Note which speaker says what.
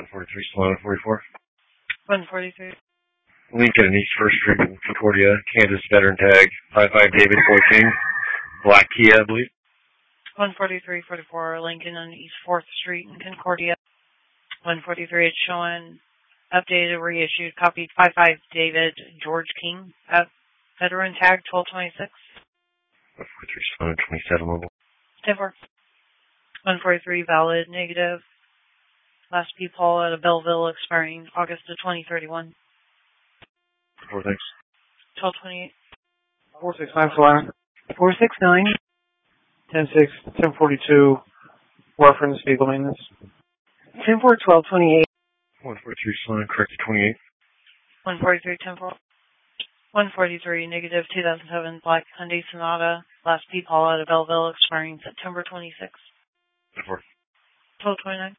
Speaker 1: 143 Solana 44.
Speaker 2: 143.
Speaker 1: Lincoln and East 1st Street in Concordia, Kansas veteran tag, 55 David 14. Black Kia, I believe.
Speaker 2: 143-44 Lincoln on East 4th Street in Concordia. 143 it's showing updated, reissued, copied 55 David George King at veteran tag 1226.
Speaker 1: 143 Solana 27 mobile.
Speaker 2: 10-4. 143 valid, negative. Last P. Paul at a Belleville expiring August of 2031.
Speaker 1: 4 thanks.
Speaker 2: 1228.
Speaker 3: 469 Solana. 469. 10-6. 1042. Reference vehicle maintenance.
Speaker 2: 10-4, 1228.
Speaker 1: 143 Solana corrected 28.
Speaker 2: 143, 10-4. 143, negative 2007 Black Hyundai Sonata. Last P. Paul at a Belleville expiring September 26.
Speaker 1: 4.
Speaker 2: 1229.